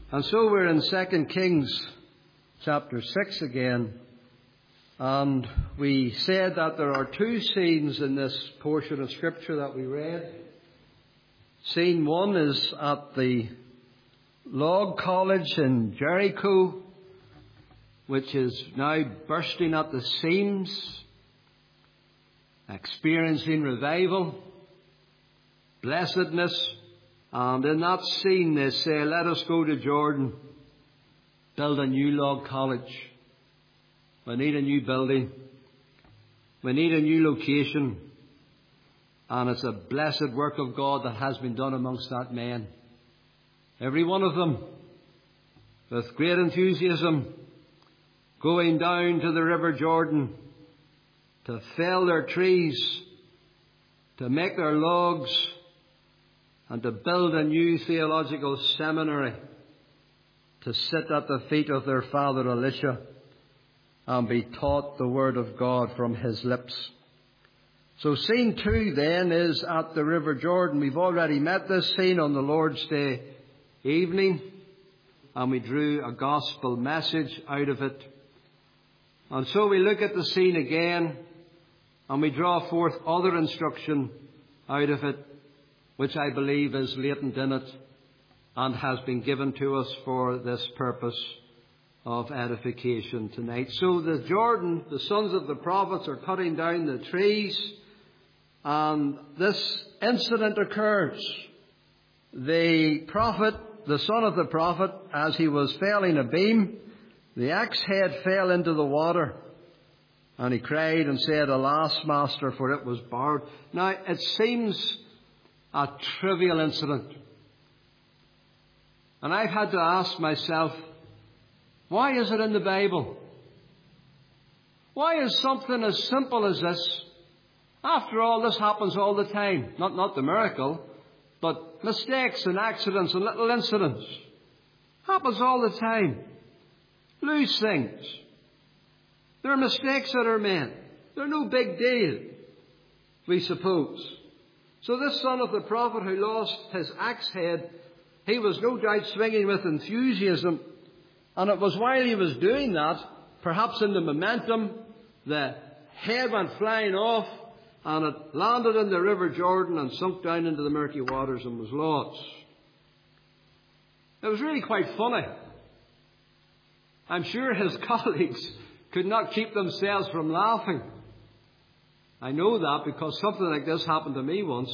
And so we're in 2 Kings chapter 6 again. And we said that there are two scenes in this portion of Scripture that we read. Scene one is at the log college in Jericho, which is now bursting at the seams, experiencing revival, blessedness. And in that scene they say, let us go to Jordan, build a new log college. We need a new building. We need a new location. And it's a blessed work of God that has been done amongst that men. Every one of them, with great enthusiasm, going down to the River Jordan to fell their trees, to make their logs, and to build a new theological seminary to sit at the feet of their father Elisha and be taught the word of God from his lips. So scene two then is at the River Jordan. We've already met this scene on the Lord's Day evening, and we drew a gospel message out of it. And so we look at the scene again, and we draw forth other instruction out of it, which I believe is latent in it and has been given to us for this purpose of edification tonight. So the Jordan, the sons of the prophets are cutting down the trees, and this incident occurs. The prophet, the son of the prophet, as he was felling a beam, the axe head fell into the water, and he cried and said, Alas, master, for it was borrowed. Now, it seems a trivial incident. And I've had to ask myself, why is it in the Bible? Why is something as simple as this? After all, this happens all the time. Not the miracle, but mistakes and accidents and little incidents. Happens all the time. Loose things. There are mistakes that are made. They're no big deal, we suppose. So this son of the prophet who lost his axe head, he was no doubt swinging with enthusiasm. And it was while he was doing that, perhaps in the momentum, the head went flying off and it landed in the River Jordan and sunk down into the murky waters and was lost. It was really quite funny. I'm sure his colleagues could not keep themselves from laughing. I know that because something like this happened to me once.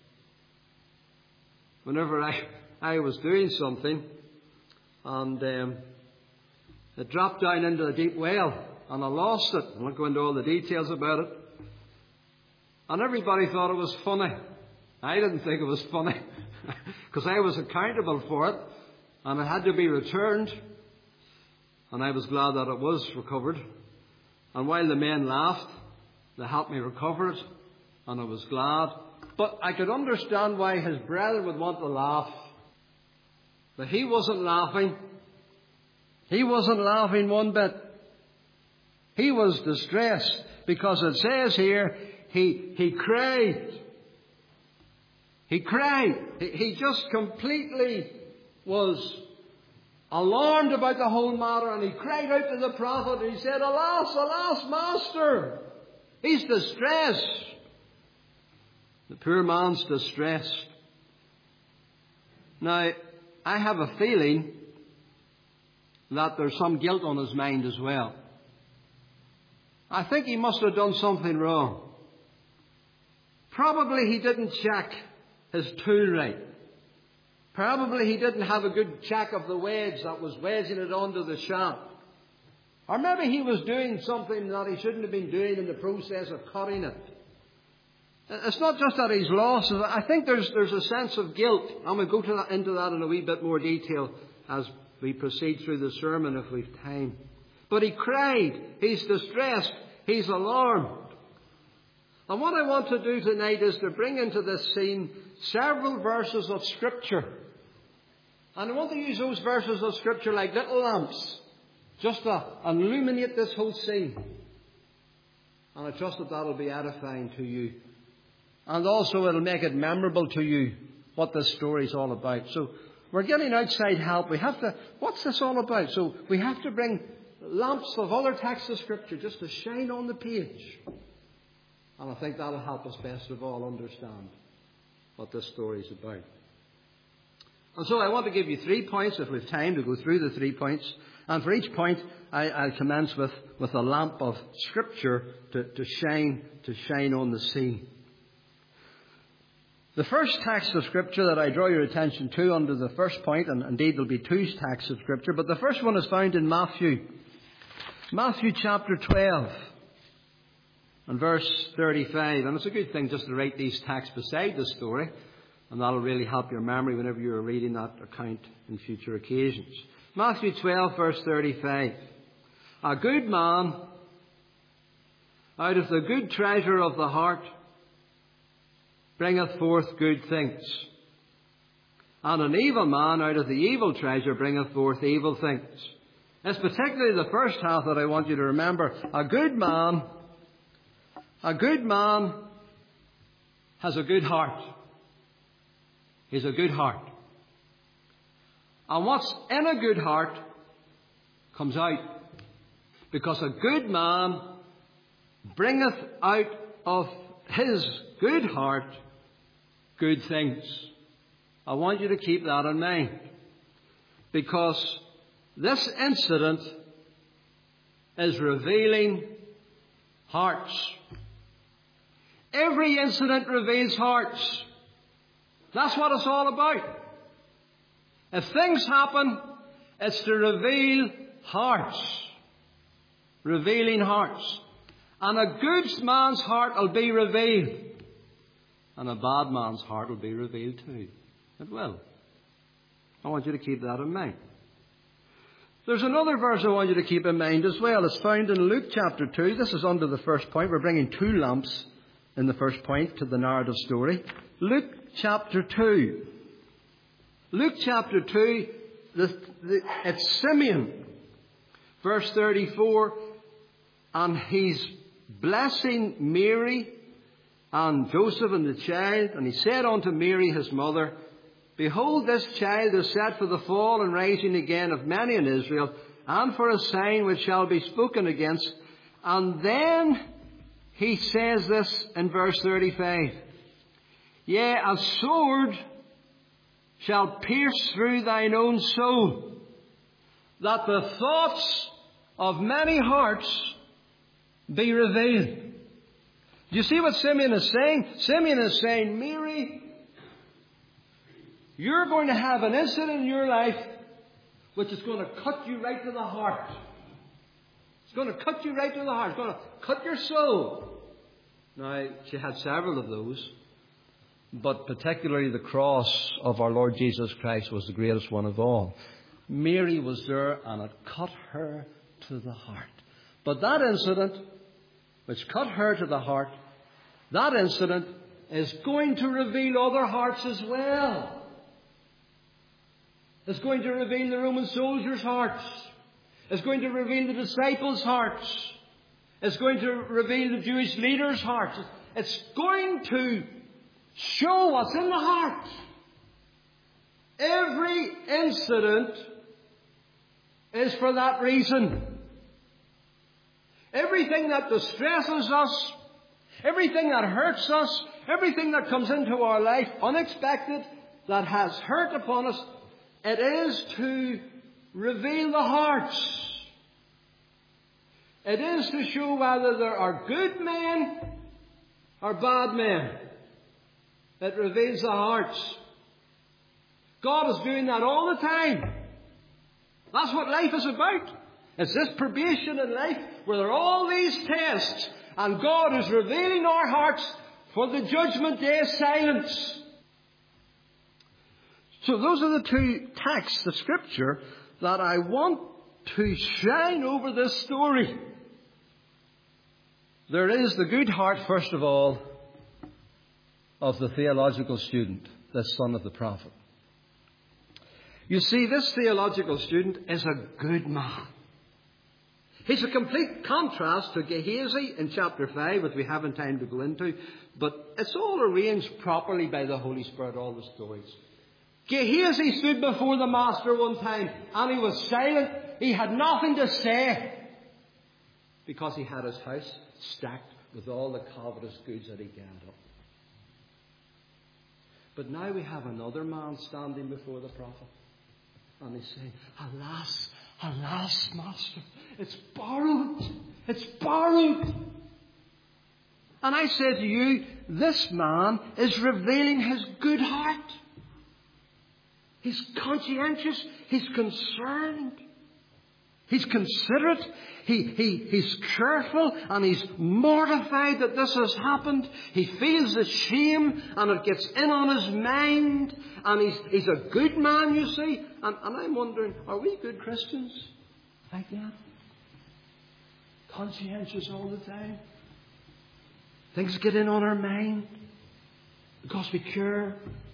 Whenever I was doing something, and it dropped down into a deep well, and I lost it. I won't go into all the details about it. And everybody thought it was funny. I didn't think it was funny, because I was accountable for it, and it had to be returned. And I was glad that it was recovered. And while the men laughed, they helped me recover it, and I was glad. But I could understand why his brethren would want to laugh. But he wasn't laughing. He wasn't laughing one bit. He was distressed, because it says here, he cried. He cried. He just completely was alarmed about the whole matter, and he cried out to the prophet, and he said, Alas, alas, master! He's distressed. The poor man's distressed. Now, I have a feeling that there's some guilt on his mind as well. I think he must have done something wrong. Probably he didn't check his tool right. Probably he didn't have a good check of the wedge that was wedging it onto the shaft. Or maybe he was doing something that he shouldn't have been doing in the process of cutting it. It's not just that he's lost. I think there's a sense of guilt. And we'll go into that in a wee bit more detail as we proceed through the sermon if we've time. But he cried. He's distressed. He's alarmed. And what I want to do tonight is to bring into this scene several verses of Scripture. And I want to use those verses of Scripture like little lamps, just to illuminate this whole scene. And I trust that will be edifying to you. And also it'll make it memorable to you what this story is all about. So We're getting outside help. What's this all about? So we have to bring lamps of other texts of Scripture just to shine on the page. And I think that'll help us best of all understand what this story is about. And so I want to give you 3 points, if we've time to go through the 3 points. And for each point, I'll commence with a lamp of Scripture to shine on the scene. The first text of Scripture that I draw your attention to under the first point, and indeed there'll be 2 texts of Scripture, but the first one is found in Matthew. Matthew chapter 12 and verse 35. And it's a good thing just to write these texts beside the story, and that'll really help your memory whenever you're reading that account in future occasions. Matthew 12 verse 35. A good man out of the good treasure of the heart bringeth forth good things. And an evil man out of the evil treasure bringeth forth evil things. It's particularly the first half that I want you to remember. A good man has a good heart. He's a good heart. And what's in a good heart comes out. Because a good man bringeth out of his good heart good things. I want you to keep that in mind. Because this incident is revealing hearts. Every incident reveals hearts. That's what it's all about. If things happen, it's to reveal hearts. Revealing hearts. And a good man's heart will be revealed. And a bad man's heart will be revealed too. It will. I want you to keep that in mind. There's another verse I want you to keep in mind as well. It's found in Luke chapter 2. This is under the first point. We're bringing 2 lamps in the first point to the narrative story. Luke chapter 2. Luke chapter 2, it's Simeon. Verse 34. And he's blessing Mary and Joseph and the child. And he said unto Mary his mother, Behold, this child is set for the fall and rising again of many in Israel, and for a sign which shall be spoken against. And then he says this in verse 35. Yea, a sword shall pierce through thine own soul, that the thoughts of many hearts be revealed. Do you see what Simeon is saying? Simeon is saying, Mary, you're going to have an incident in your life which is going to cut you right to the heart. It's going to cut you right to the heart. It's going to cut your soul. Now, she had several of those, but particularly the cross of our Lord Jesus Christ was the greatest one of all. Mary was there and it cut her to the heart. But that incident, which cut her to the heart, that incident is going to reveal other hearts as well. It's going to reveal the Roman soldiers' hearts. It's going to reveal the disciples' hearts. It's going to reveal the Jewish leaders' hearts. It's going to show what's in the heart. Every incident is for that reason. Everything that distresses us, everything that hurts us, everything that comes into our life unexpected, that has hurt upon us, it is to reveal the hearts. It is to show whether there are good men or bad men. It reveals the hearts. God is doing that all the time. That's what life is about. It's this probation in life where there are all these tests, and God is revealing our hearts for the judgment day silence. So those are the 2 texts of Scripture that I want to shine over this story. There is the good heart, first of all, of the theological student, the son of the prophet. You see, this theological student is a good man. He's a complete contrast to Gehazi in chapter 5, which we haven't time to go into, but it's all arranged properly by the Holy Spirit, all the stories. Gehazi stood before the master one time and he was silent. He had nothing to say because he had his house stacked with all the covetous goods that he gathered up. But now we have another man standing before the prophet. And he's saying, alas, alas, master, it's borrowed. It's borrowed. And I say to you, this man is revealing his good heart. He's conscientious. He's concerned. He's considerate. He's careful, and he's mortified that this has happened. He feels the shame, and it gets in on his mind. And he's a good man, you see. And I'm wondering, are we good Christians like that? Conscientious all the time. Things get in on our mind because we care.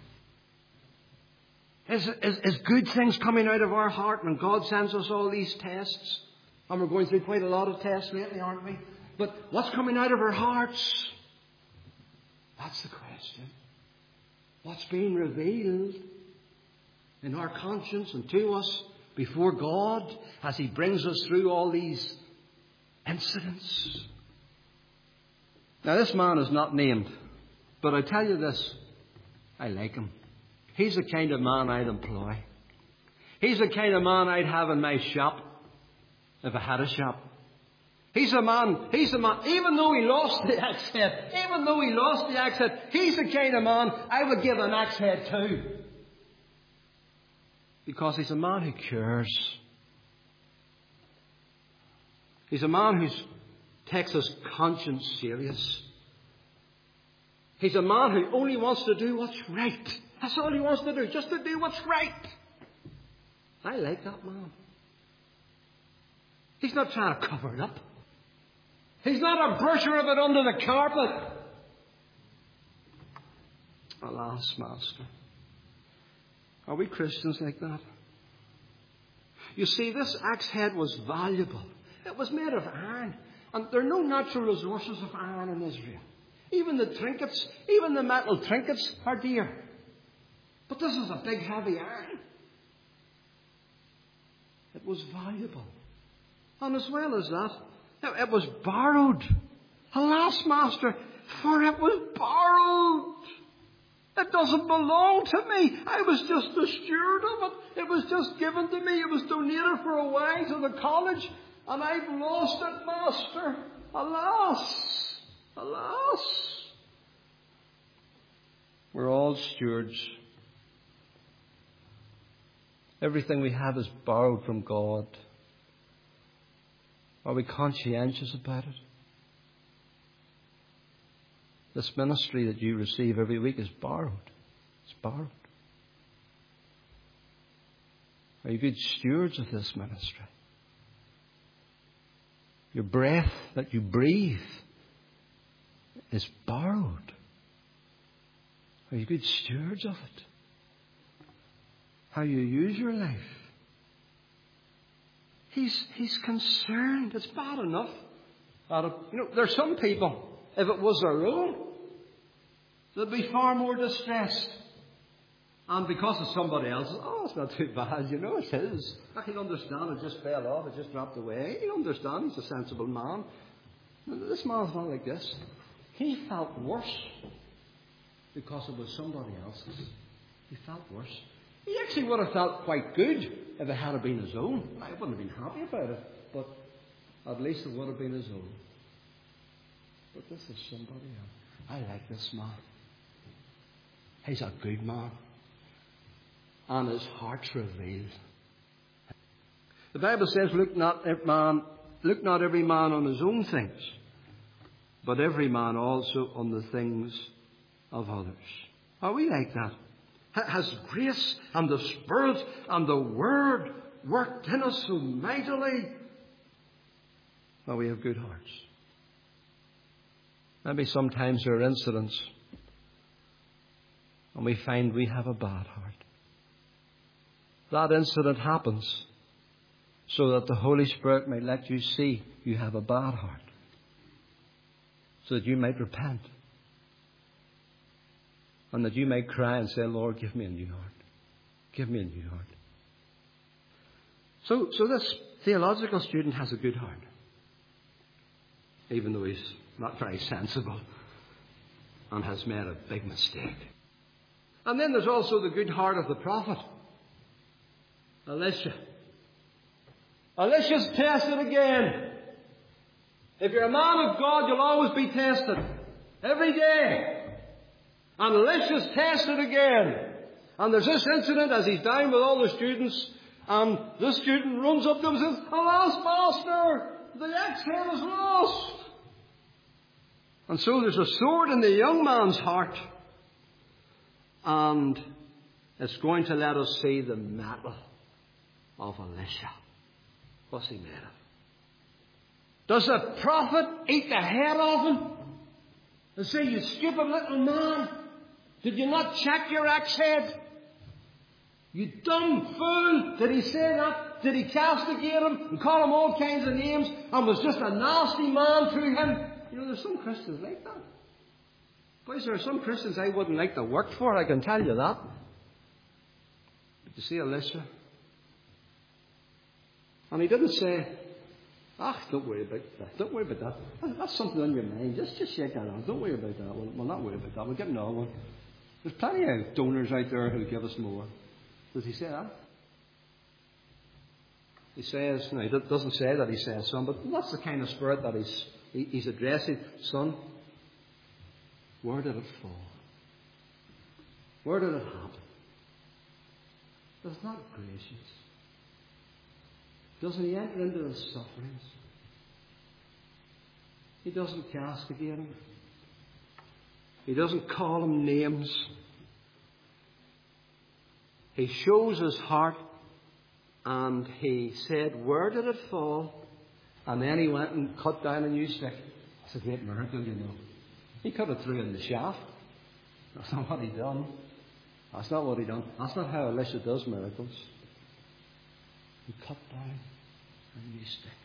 Is good things coming out of our heart when God sends us all these tests? And we're going through quite a lot of tests lately, aren't we? But what's coming out of our hearts? That's the question. What's being revealed in our conscience and to us before God as He brings us through all these incidents? Now, this man is not named, but I tell you this, I like him. He's the kind of man I'd employ. He's the kind of man I'd have in my shop if I had a shop. He's the man, even though he lost the axe head, he's the kind of man I would give an axe head to. Because he's a man who cares. He's a man who takes his conscience serious. He's a man who only wants to do what's right. That's all he wants to do, just to do what's right. I like that man. He's not trying to cover it up. He's not a brusher of it under the carpet. Alas, Master. Are we Christians like that? You see, this axe head was valuable. It was made of iron. And there are no natural resources of iron in Israel. Even the trinkets, even the metal trinkets are dear. But this is a big, heavy iron. It was valuable. And as well as that, it was borrowed. Alas, Master, for it was borrowed. It doesn't belong to me. I was just the steward of it. It was just given to me. It was donated for a while to the college. And I've lost it, Master. Alas. Alas. We're all stewards. Everything we have is borrowed from God. Are we conscientious about it? This ministry that you receive every week is borrowed. It's borrowed. Are you good stewards of this ministry? Your breath that you breathe is borrowed. Are you good stewards of it? How you use your life. He's concerned. It's bad enough. There's some people, if it was their own, they'd be far more distressed. And because it's somebody else's, it's not too bad, it's his. I can understand, it just fell off, it just dropped away. You understand, he's a sensible man. This man's not like this. He felt worse because it was somebody else's. He felt worse. He actually would have felt quite good if it had been his own. I wouldn't have been happy about it, but at least it would have been his own. But this is somebody else. I like this man. He's a good man. And his heart's revealed. The Bible says, look not every man on his own things, but every man also on the things of others. Are we like that? Has grace and the Spirit and the Word worked in us so mightily? Well, we have good hearts. Maybe sometimes there are incidents and we find we have a bad heart. That incident happens so that the Holy Spirit might let you see you have a bad heart, so that you might repent. And that you may cry and say, Lord, give me a new heart. Give me a new heart. So this theological student has a good heart, even though he's not very sensible and has made a big mistake. And then there's also the good heart of the prophet, Elisha. Elisha's tested again. If you're a man of God, you'll always be tested. Every day. And Elisha's tested again. And there's this incident as he's down with all the students, and this student runs up to him and says, "Alas, Master, the axe head is lost." And so there's a sword in the young man's heart, and it's going to let us see the mettle of Elisha. What's he made of? Does the prophet eat the head off him and say, "You stupid little man, did you not check your axe head? You dumb fool." Did he say that? Did he castigate him and call him all kinds of names and was just a nasty man to him? You know, there's some Christians like that. Boys, there are some Christians I wouldn't like to work for, I can tell you that. But you see Elisha? And he didn't say, don't worry about that. Don't worry about that. That's something on your mind. Just shake that off. Don't worry about that. We'll not worry about that. We'll get another one. There's plenty of donors out there who'll give us more. Does he say that? He says, no, he doesn't say that he says, "Son," but that's the kind of spirit that he's addressing. "Son, where did it fall? Where did it happen? It's not gracious. Doesn't he enter into his sufferings? He doesn't castigate him. He doesn't call him names. He shows his heart, and he said, 'Where did it fall?' And then he went and cut down a new stick. It's a great miracle, you know. He could have threw in the shaft. That's not what he done. That's not what he done. That's not how Elisha does miracles. He cut down a new stick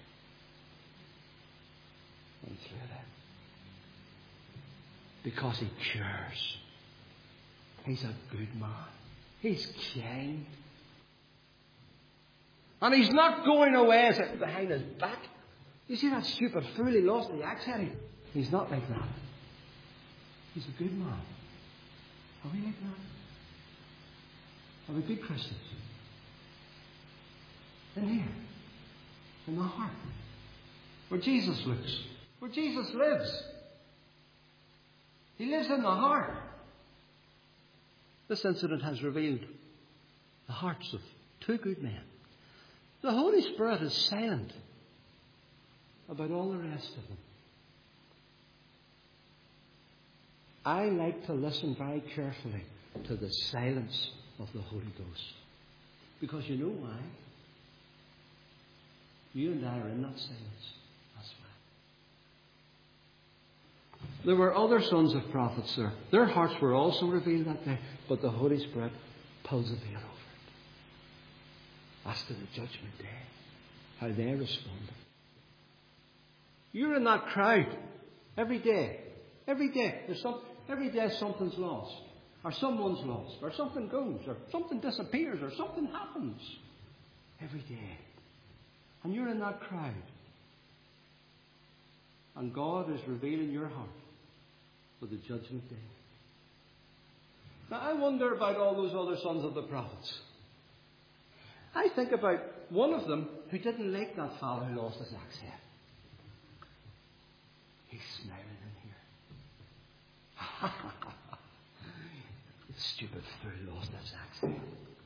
and threw it in. Because he cares. He's a good man. He's kind. And he's not going away behind his back. You see that stupid fool, he lost the axe head. He's not like that. He's a good man. Are we like that? Are we good Christians? In here. In the heart. Where Jesus looks. Where Jesus lives. He lives in the heart. This incident has revealed the hearts of two good men. The Holy Spirit is silent about all the rest of them. I like to listen very carefully to the silence of the Holy Ghost. Because you know why? You and I are in that silence. That's why. There were other sons of prophets there. Their hearts were also revealed that day. But the Holy Spirit pulls the veil over it. That's to the judgment day. How they responded. You're in that crowd every day. Every day. Every day something's lost. Or someone's lost. Or something goes. Or something disappears. Or something happens. Every day. And you're in that crowd. And God is revealing your heart for the judgment day. Now I wonder about all those other sons of the prophets. I think about one of them who didn't like that fellow who lost his axe head. He's smiling in here. The stupid fool lost his axe head.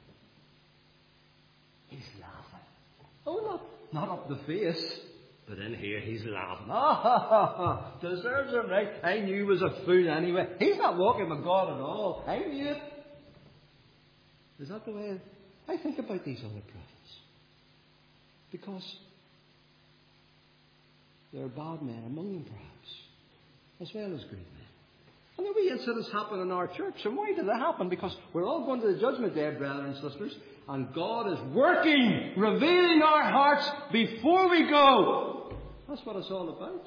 He's laughing. Oh, not up the face, but in here he's laughing. Deserves it, right? I knew he was a fool anyway. He's not walking with God at all. I knew it. Is that the way I think about these other prophets? Because there are bad men among them, perhaps, as well as good men. And the wee incidents happen in our church. And why do they happen? Because we're all going to the judgment day, brothers and sisters. And God is working, revealing our hearts before we go. That's what it's all about.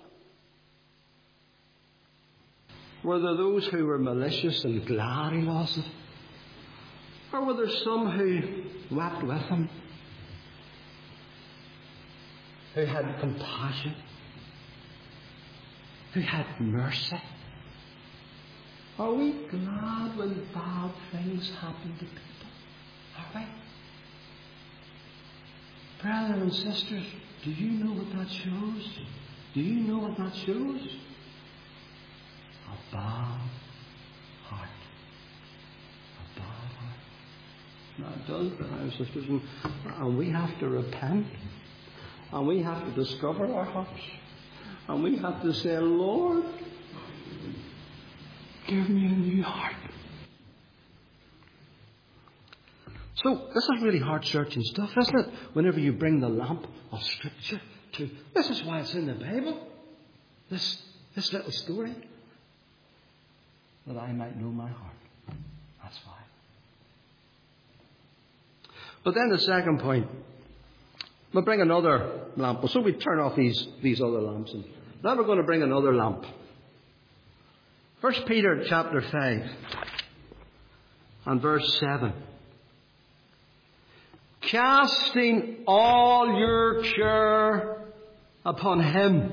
Were there those who were malicious and glad he lost it? Or were there some who wept with him? Who had compassion? Who had mercy? Are we glad when bad things happen to people? Are we? Brothers and sisters, do you know what that shows? Do you know what that shows? A bad heart. A bad heart. Now it does, brothers and sisters, and we have to repent. And we have to discover our hearts. And we have to say, Lord, give me a new heart. So, this is really heart-searching stuff, isn't it? Whenever you bring the lamp of Scripture to... This is why it's in the Bible. This little story. That I might know my heart. That's why. But then the second point. We'll bring another lamp. So we turn off these other lamps. And now we're going to bring another lamp. 1 Peter chapter 5 and verse 7. Casting all your care upon him,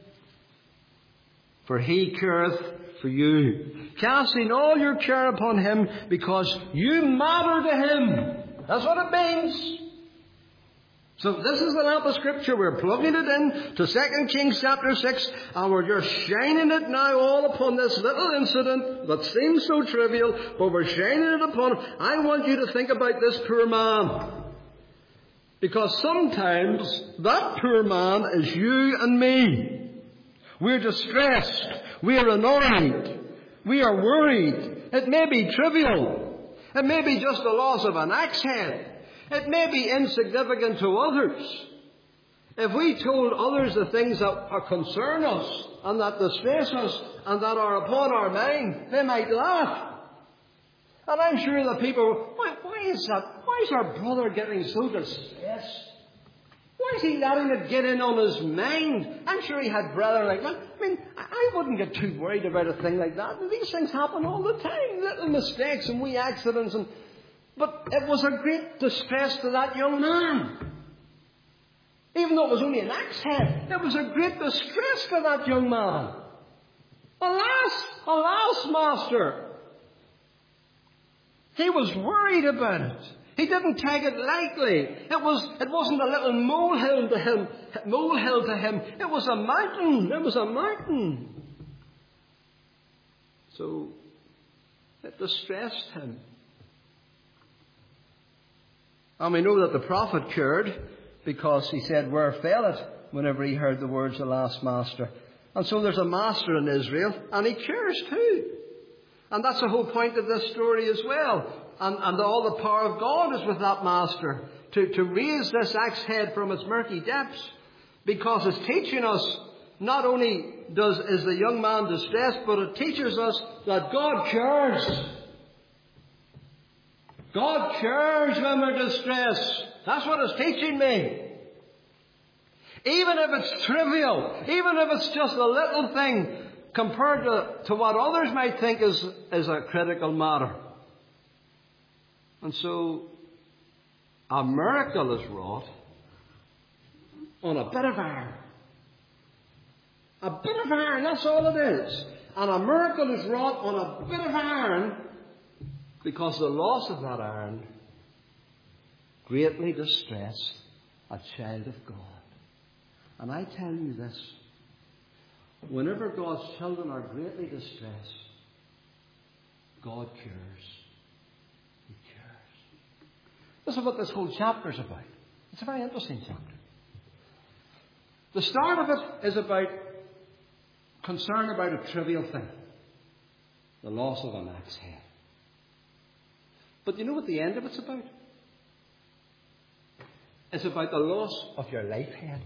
for he careth for you. Casting all your care upon him because you matter to him. That's what it means. So this is the lamp of Scripture. We're plugging it in to 2 Kings chapter 6, and we're just shining it now all upon this little incident that seems so trivial, but we're shining it upon him. I want you to think about this poor man. Because sometimes that poor man is you and me. We're distressed. We're annoyed. We are worried. It may be trivial. It may be just the loss of an axe head. It may be insignificant to others. If we told others the things that concern us and that distress us and that are upon our mind, they might laugh. And I'm sure that people, why is that? Why is our brother getting so distressed? Why is he letting it get in on his mind? I'm sure he had brethren like that. I mean, I wouldn't get too worried about a thing like that. These things happen all the time. Little mistakes and wee accidents and... But it was a great distress to that young man. Even though it was only an axe head, it was a great distress to that young man. Alas, master. He was worried about it. He didn't take it lightly. It wasn't a little molehill to him. It was a mountain. So it distressed him. And we know that the prophet cared because he said, "Where fell it?" whenever he heard the words of the last master. And so there's a master in Israel, and he cares too. And that's the whole point of this story as well. And all the power of God is with that master to raise this axe head from its murky depths. Because it's teaching us, not only is the young man distressed, but it teaches us that God cares. God cares when we're distressed. That's what it's teaching me. Even if it's trivial, even if it's just a little thing compared to what others might think is a critical matter. And so a miracle is wrought on a bit of iron. A bit of iron, that's all it is. And a miracle is wrought on a bit of iron because the loss of that iron greatly distressed a child of God. And I tell you this, whenever God's children are greatly distressed, God cares. He cares. This is what this whole chapter is about. It's a very interesting chapter. The start of it is about concern about a trivial thing. The loss of an axe head. But you know what the end of it's about? It's about the loss of your life head.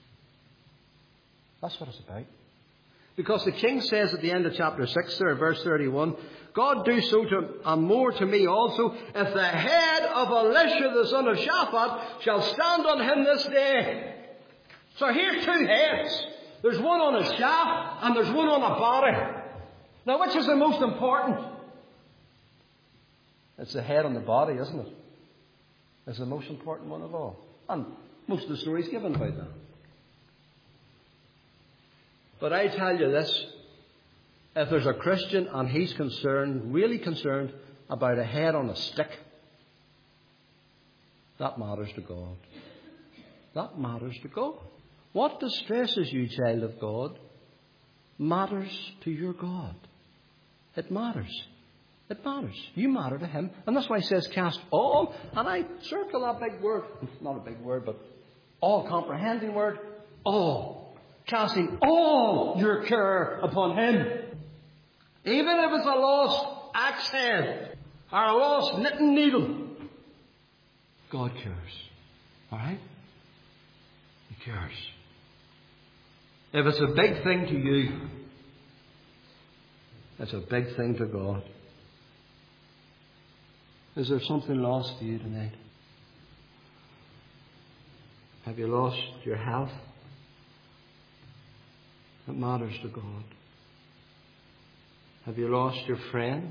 That's what it's about. Because the king says at the end of chapter 6 there, verse 31, God do so and more to me also, if the head of Elisha the son of Shaphat shall stand on him this day. So here's two heads. There's one on a shaft and there's one on a body. Now which is the most important? It's the head on the body, isn't it? It's the most important one of all. And most of the story's given about that. But I tell you this, if there's a Christian and he's concerned, really concerned about a head on a stick, that matters to God. That matters to God. What distresses you, child of God, matters to your God. It matters. It matters. You matter to Him. And that's why He says, cast all. And I circle that big word. Not a big word, but all-comprehending word. All. Casting all your care upon Him. Even if it's a lost axe head or a lost knitting needle. God cares. Alright? He cares. If it's a big thing to you, it's a big thing to God. Is there something lost to you tonight? Have you lost your health? It matters to God. Have you lost your friends?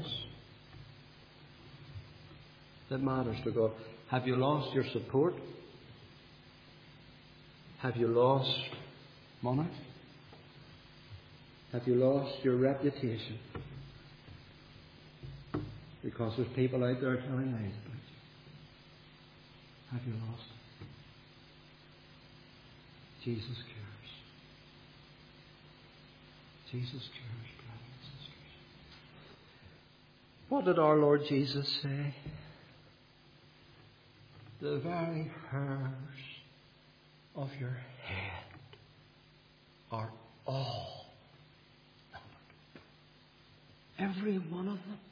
It matters to God. Have you lost your support? Have you lost money? Have you lost your reputation? Because there's people out there telling lies about you. Have you lost it? Jesus cares. Jesus cares, brothers and sisters. What did our Lord Jesus say? The very hairs of your head are all numbered. Every one of them.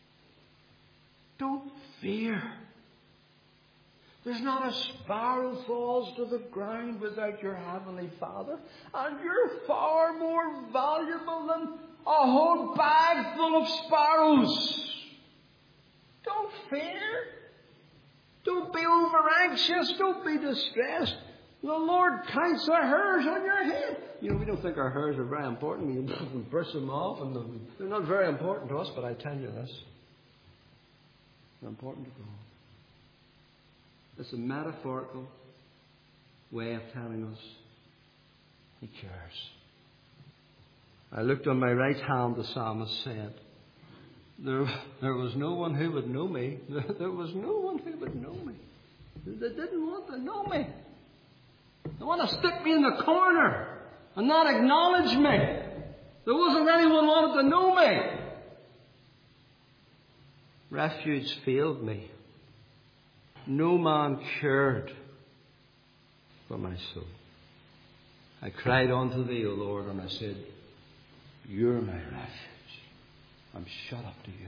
Don't fear. There's not a sparrow falls to the ground without your Heavenly Father. And you're far more valuable than a whole bag full of sparrows. Don't fear. Don't be over anxious. Don't be distressed. The Lord counts the hairs on your head. You know, we don't think our hairs are very important. We brush them off and they're not very important to us, but I tell you this. They're important to God. It's a metaphorical way of telling us He cares. I looked on my right hand, the psalmist said. There was no one who would know me. There was no one who would know me. They didn't want to know me. They want to stick me in the corner and not acknowledge me. There wasn't anyone who wanted to know me. Refuge failed me. No man cared for my soul. I cried unto Thee, O Lord, and I said, You're my refuge. I'm shut up to You.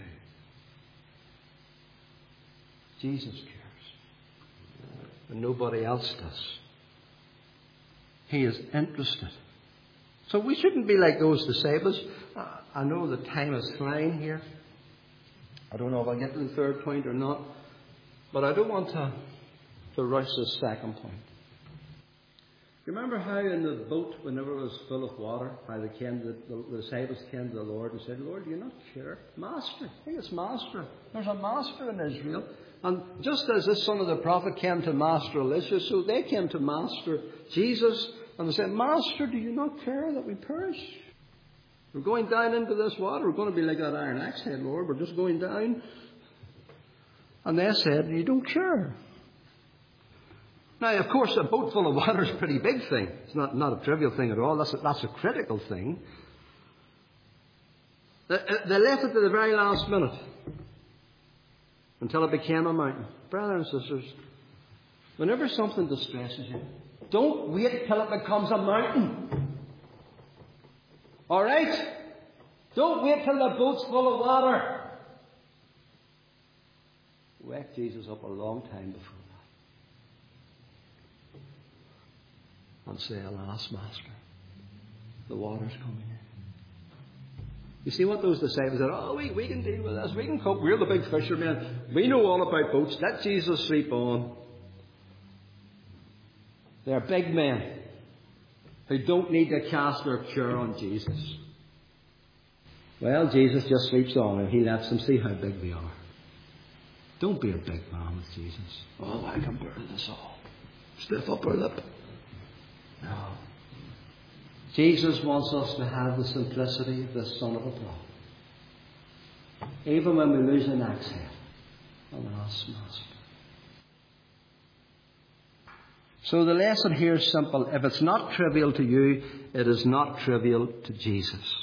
Jesus cares. But nobody else does. He is interested. So we shouldn't be like those disciples. I know the time is flying here. I don't know if I'll get to the third point or not. But I don't want to rush this second point. You remember how in the boat, whenever it was full of water, how the disciples came to the Lord and said, Lord, do You not care? Master. I think it's Master. There's a Master in Israel. And just as this son of the prophet came to Master Elisha, so they came to Master Jesus. And they said, Master, do You not care that we perish? We're going down into this water. We're going to be like that iron axe head, Lord. We're just going down. And they said, You don't care. Now, of course, a boat full of water is a pretty big thing. It's not a trivial thing at all. That's a critical thing. They left it to the very last minute until it became a mountain. Brothers and sisters, whenever something distresses you, don't wait till it becomes a mountain. All right? Don't wait till the boat's full of water. Wake Jesus up a long time before that. And say, Alas, Master, the water's coming in. You see what those disciples said? Oh, we can deal with this. We can cope. We're the big fishermen. We know all about boats. Let Jesus sleep on. They're big men who don't need to cast their care on Jesus. Well, Jesus just sleeps on and He lets them see how big they are. Don't be a big man with Jesus. Oh, I can bear this all. Stiff upper lip. No. Jesus wants us to have the simplicity of the son of a prophet. Even when we lose an accent. Alas, Master. So the lesson here is simple. If it's not trivial to you, it is not trivial to Jesus.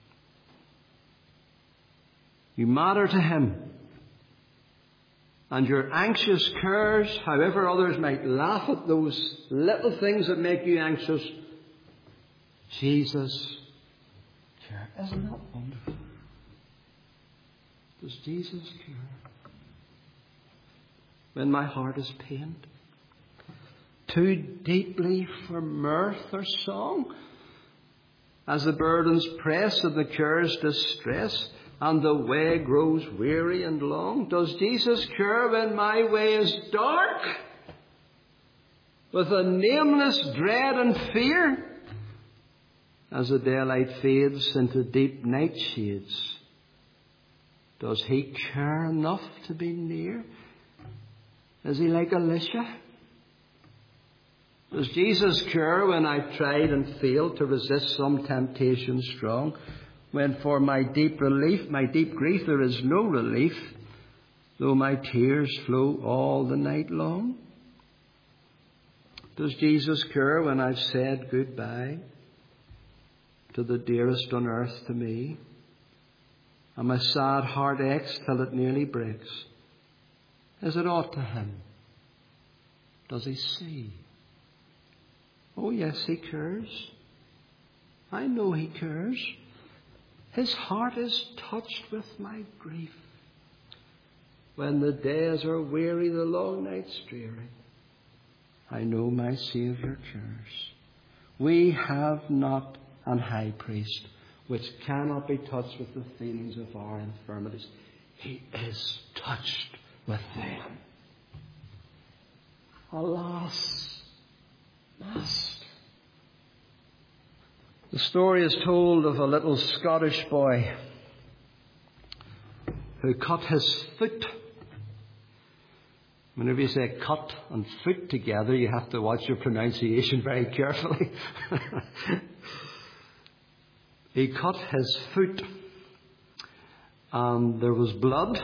You matter to Him. And your anxious cares, however others might laugh at those little things that make you anxious, Jesus care. Isn't that wonderful? Does Jesus care? When my heart is pained, too deeply for mirth or song, as the burdens press and the cares distress, and the way grows weary and long, does Jesus care when my way is dark, with a nameless dread and fear, as the daylight fades into deep night shades? Does He care enough to be near? Is He like Elisha? Does Jesus care when I've tried and failed to resist some temptation strong? When for my deep relief, my deep grief, there is no relief, though my tears flow all the night long? Does Jesus care when I've said goodbye to the dearest on earth to me, and my sad heart aches till it nearly breaks? Is it aught to Him? Does He see? Oh yes, He cares. I know He cares. His heart is touched with my grief. When the days are weary, the long nights dreary, I know my Saviour cares. We have not an high priest which cannot be touched with the feelings of our infirmities. He is touched with them. Alas, Master. The story is told of a little Scottish boy who cut his foot. Whenever you say cut and foot together, you have to watch your pronunciation very carefully. He cut his foot, and there was blood,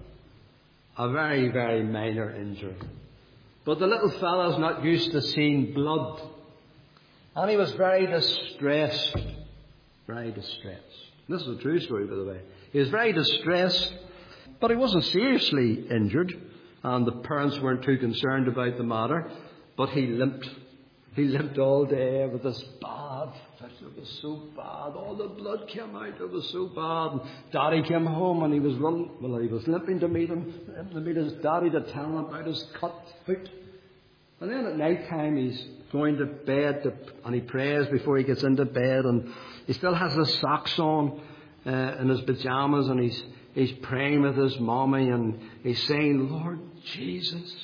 a very, very minor injury. But the little fellow's not used to seeing blood. And he was very distressed. Very distressed. This is a true story, by the way. He was very distressed, but he wasn't seriously injured, and the parents weren't too concerned about the matter. But he limped. He limped all day with this bad foot. It was so bad. All the blood came out. It was so bad. And Daddy came home, and he was running. Well, he was limping to meet him, to meet his daddy, to tell him about his cut foot. And then at night time, he's going to bed, and he prays before he gets into bed, and he still has his socks on and his pajamas, and he's praying with his mommy, and he's saying, Lord Jesus,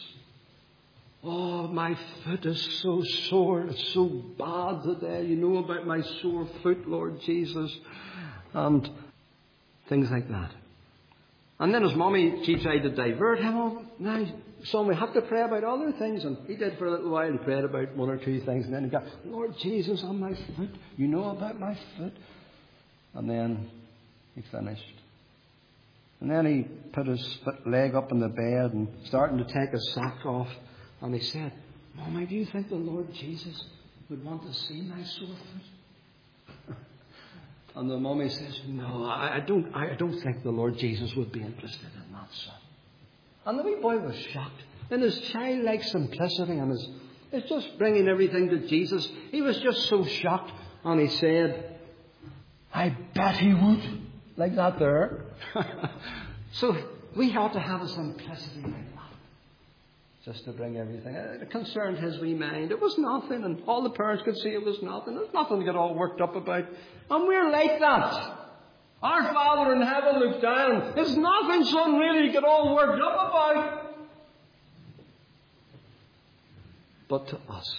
oh, my foot is so sore, it's so bad today. You know about my sore foot, Lord Jesus, and things like that. And then his mommy, she tried to divert him. Oh, now, son, we have to pray about other things. And he did for a little while. He prayed about one or two things. And then he got, Lord Jesus, on my foot. You know about my foot. And then he finished. And then he put his leg up in the bed and starting to take his sock off. And he said, Mommy, do you think the Lord Jesus would want to see my sore foot? And the mommy says, no, I don't think the Lord Jesus would be interested in that, son. And the wee boy was shocked. In his childlike simplicity and his just bringing everything to Jesus, he was just so shocked. And he said, I bet he would. Like that there. So we ought to have a simplicity like that. Just to bring everything. It concerned his wee mind. It was nothing, and all the parents could see it was nothing. There's nothing to get all worked up about. And we're like that. Our Father in heaven looks down. There's nothing, son, really to get all worked up about. But to us,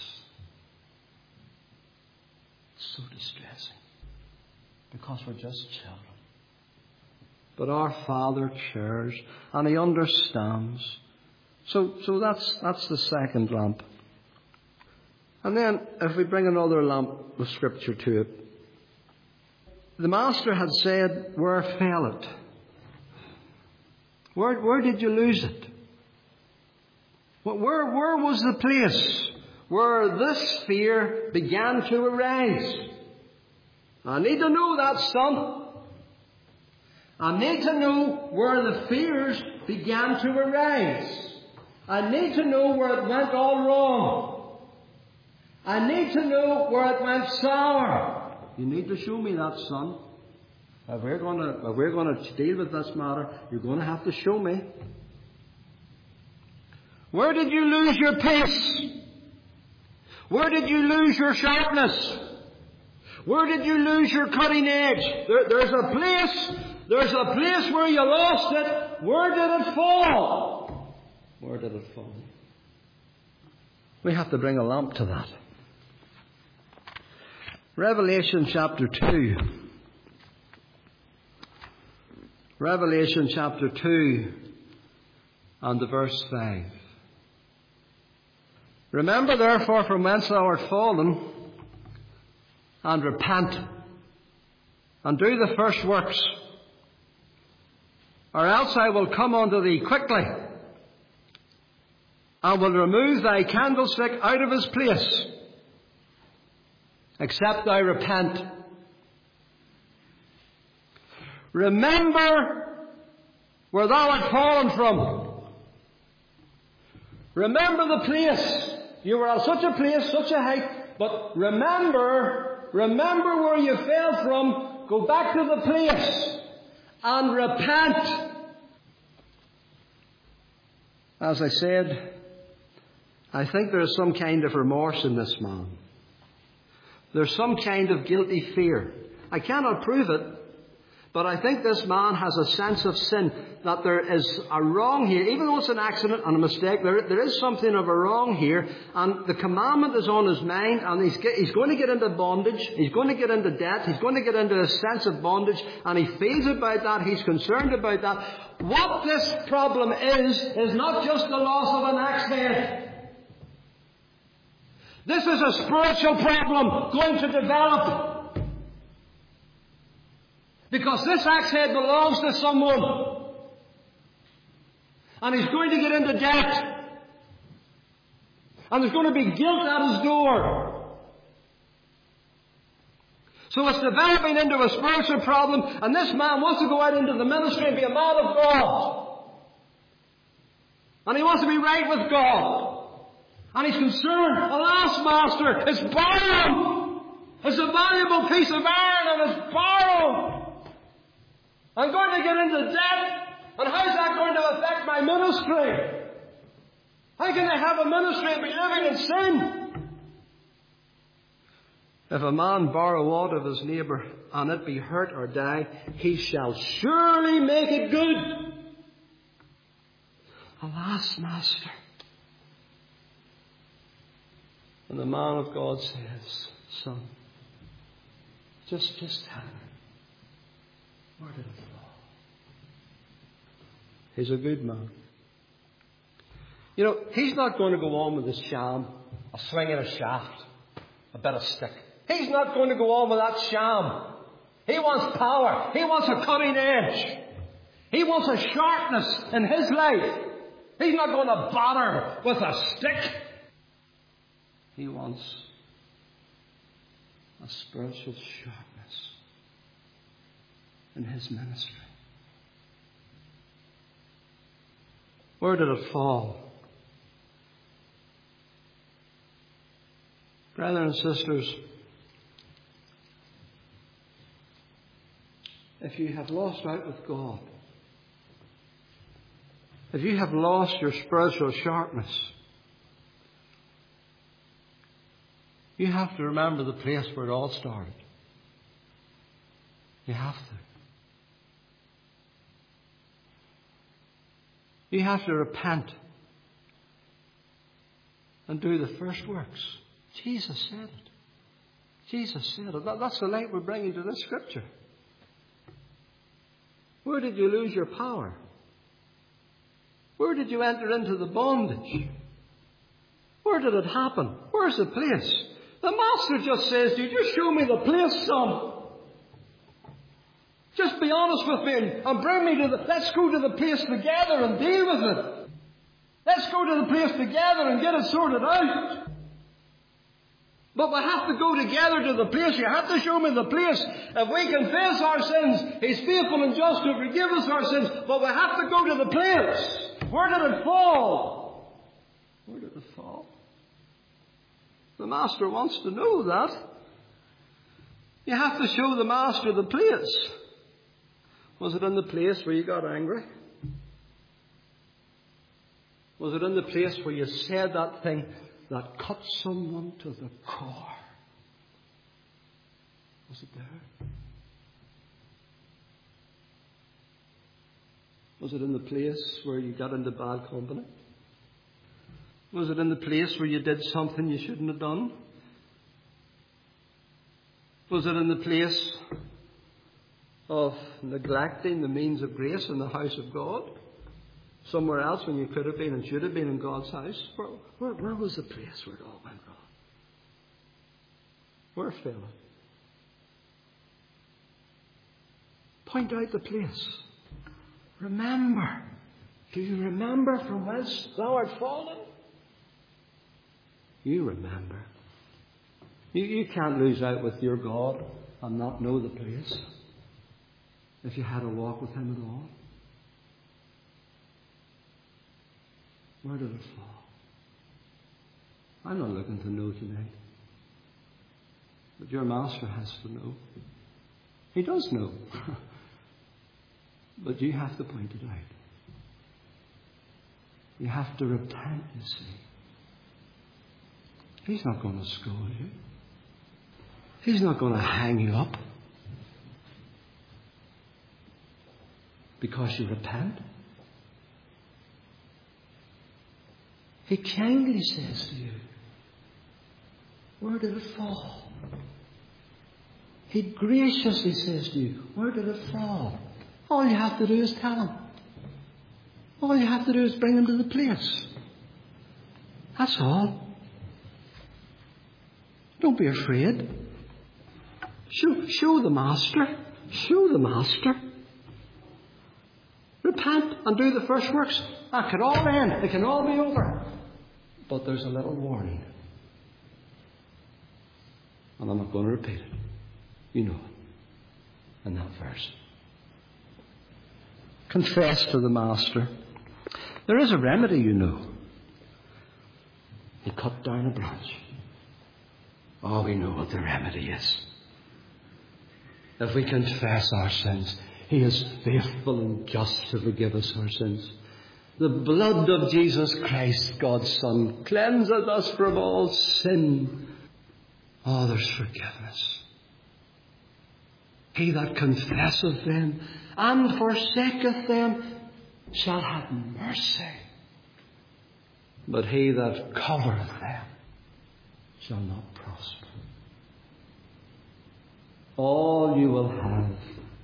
it's so distressing. Because we're just children. But our Father cares, and He understands. So that's the second lamp. And then, if we bring another lamp with Scripture to it, the Master had said, "Where fell it?" Where did you lose it? Where was the place where this fear began to arise? I need to know that, son. I need to know where the fears began to arise. I need to know where it went all wrong. I need to know where it went sour. You need to show me that, son. If we're going to deal with this matter, you're going to have to show me. Where did you lose your pace? Where did you lose your sharpness? Where did you lose your cutting edge? There's a place where you lost it. Where did it fall? Where did it fall? We have to bring a lamp to that. Revelation chapter 2. Revelation chapter 2 and the verse 5. Remember therefore from whence thou art fallen, and repent, and do the first works, or else I will come unto thee quickly, and will remove thy candlestick out of his place, except thou repent. Remember where thou art fallen from. Remember the place. You were at such a place, such a height, but remember where you fell from. Go back to the place and repent. As I said, I think there's some kind of remorse in this man. There's some kind of guilty fear. I cannot prove it, but I think this man has a sense of sin, that there is a wrong here. Even though it's an accident and a mistake, there is something of a wrong here, and the commandment is on his mind, and he's going to get into bondage, he's going to get into debt, he's going to get into a sense of bondage, and he feels about that, he's concerned about that. What this problem is not just the loss of an accident. This is a spiritual problem going to develop. Because this axe head belongs to someone. And he's going to get into debt. And there's going to be guilt at his door. So it's developing into a spiritual problem, and this man wants to go out into the ministry and be a man of God. And he wants to be right with God. And he's concerned, alas, Master, it's borrowed. It's a valuable piece of iron and it's borrowed. I'm going to get into debt. And how's that going to affect my ministry? How can I have a ministry and be living in sin? If a man borrow aught of his neighbour, and it be hurt or die, he shall surely make it good. Alas, Master. And the man of God says, son, just tell me, where did it fall? He's a good man. You know, he's not going to go on with this sham, a swing and a shaft, a bit of stick. He's not going to go on with that sham. He wants power. He wants a cutting edge. He wants a sharpness in his life. He's not going to bother with a stick. He wants a spiritual sharpness in his ministry. Where did it fall? Brothers and sisters, if you have lost out with God, if you have lost your spiritual sharpness, you have to remember the place where it all started. You have to. You have to repent and do the first works. Jesus said it. Jesus said it. That's the light we're bringing to this scripture. Where did you lose your power? Where did you enter into the bondage? Where did it happen? Where's the place? The Master just says to you, just show me the place, son. Just be honest with me and bring me to let's go to the place together and deal with it. Let's go to the place together and get it sorted out. But we have to go together to the place. You have to show me the place. If we confess our sins, He's faithful and just to forgive us our sins. But we have to go to the place. Where did it fall? Where did it fall? The Master wants to know that. You have to show the Master the place. Was it in the place where you got angry? Was it in the place where you said that thing that cut someone to the core? Was it there? Was it in the place where you got into bad company? Was it in the place where you did something you shouldn't have done? Was it in the place of neglecting the means of grace in the house of God? Somewhere else when you could have been and should have been in God's house? Where was the place where it all went wrong? Where fell it? Point out the place. Remember. Do you remember from whence thou art fallen? You remember. You can't lose out with your God and not know the place if you had a walk with Him at all. Where did it fall? I'm not looking to know tonight. But your Master has to know. He does know. But you have to point it out. You have to repent, you see. He's not going to scold you. He's not going to hang you up because you repent. He kindly says to you, where did it fall? He graciously says to you, where did it fall? All you have to do is tell Him. All you have to do is bring Him to the place. That's all. Don't be afraid. Show the Master. Show the Master. Repent and do the first works. That can all end. It can all be over. But there's a little warning. And I'm not going to repeat it. You know it. In that verse. Confess to the Master. There is a remedy, you know. He cut down a branch. Oh, we know what the remedy is. If we confess our sins, He is faithful and just to forgive us our sins. The blood of Jesus Christ, God's Son, cleanseth us from all sin. Oh, there's forgiveness. He that confesseth them and forsaketh them shall have mercy. But he that covereth them shall not prosper. All you will have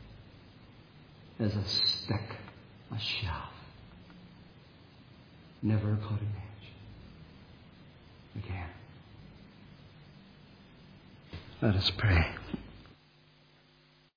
is a stick, a shaft. Never a cutting edge. Again. Let us pray.